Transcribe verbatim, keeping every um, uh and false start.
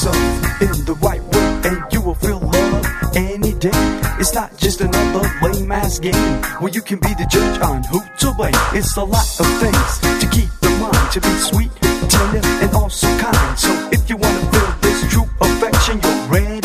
yourself in the right way, and you will feel love any day. It's not just another lame ass game where you can be the judge on who to blame. It's a lot of things to keep in mind, to be sweet, tender, and also kind. So if you wanna feel this true affection, you're ready